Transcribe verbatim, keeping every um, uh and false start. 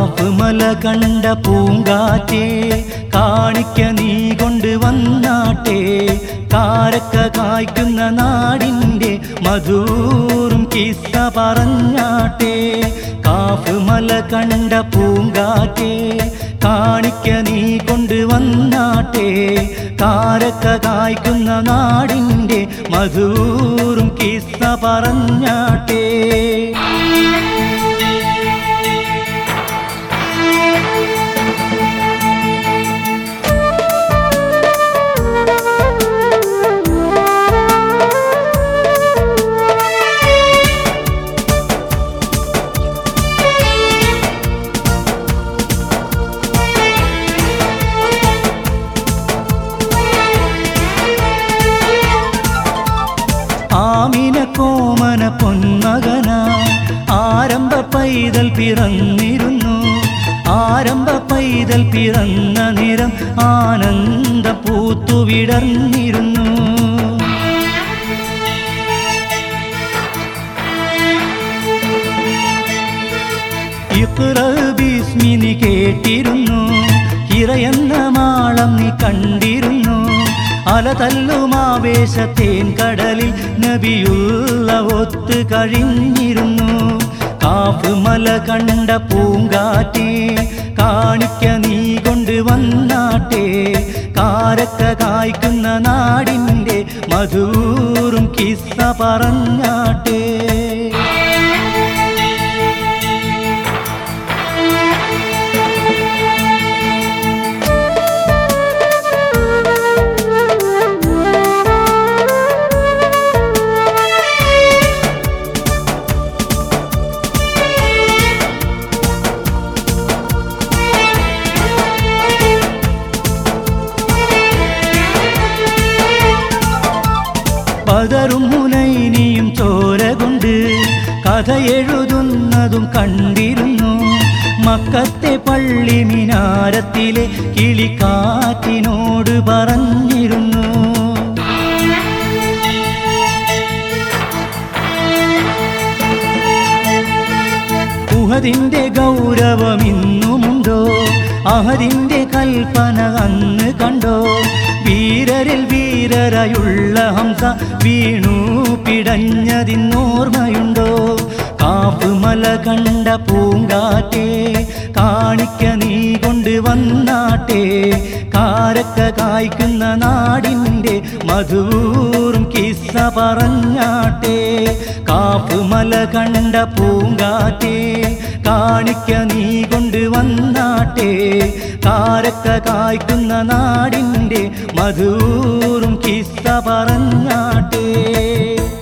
calf മല കണ്ട പൂങ്കാറ്റേ കാണിക്ക നീ കൊണ്ടുവന്നാട്ടെ കാരക്ക കായ്ക്കുന്ന നാടിൻ്റെ മധൂറും കിസ്സ പറഞ്ഞാട്ടെ കാഫ് മല കണ്ട പൂങ്കാറ്റേ കാണിക്ക നീ കൊണ്ടുവന്നാട്ടെ കാരക്ക കായ്ക്കുന്ന നാടിൻ്റെ മധൂറും കിസ്സ പറഞ്ഞാട്ടെ ആമിന കോമന പൊന്മകന ആരംഭ പൈതൽ പിറന്നിരുന്നു ആരംഭ പൈതൽ പിറന്ന നിറം ആനന്ദ പൂത്തുവിടർന്നിരുന്നു ഇഖ്റ ബിസ്മി നീ കേട്ടിരുന്നു ഇറയെന്ന മാളം നീ കണ്ടിരുന്നു അലതല്ലുമാവേശത്തേൻ കടലിൽ നബിയുള്ള ഒത്തു കഴിഞ്ഞിരുന്നു കാഫ് മല കണ്ട പൂങ്കാറ്റേ കാണിക്ക നീ കൊണ്ടുവന്നാട്ടെ കാരക്ക കായ്ക്കുന്ന നാടിൻ്റെ മധൂറും കിസ്സ പറഞ്ഞാട്ടെ ബദറും ഹുനൈനിയും ചോര കൊണ്ട് കഥ എഴുതുന്നതും കണ്ടിരുന്നു മക്കത്തെ പള്ളി മിനാരത്തിലെ കിളിക്കാറ്റിനോട് പറഞ്ഞിരുന്നു ഉഹദിന്റെ ഗൗരവം ഇന്നുമുണ്ടോ അഹദിന്റെ കൽപ്പന അന്ന് കണ്ടോ വീരരിൽ വീരരായുള്ള ഹംസ വീണു പിടഞ്ഞതിന്നോർമ്മയുണ്ടോ കാഫ് മല കണ്ട പൂങ്കാറ്റേ കാണിക്ക നീ കൊണ്ടുവന്നാട്ടെ കാരക്ക കായ്ക്കുന്ന നാടിൻ്റെ മധൂറും കിസ്സ പറഞ്ഞാട്ടെ കാഫ് മല കണ്ട പൂങ്കാറ്റേ കാണിക്ക നീ കൊണ്ടുവന്നാട്ടെ കാരക്ക കായ്ക്കുന്ന നാടിൻ്റെ മധൂറും കിസ്സ പറഞ്ഞാട്ടെ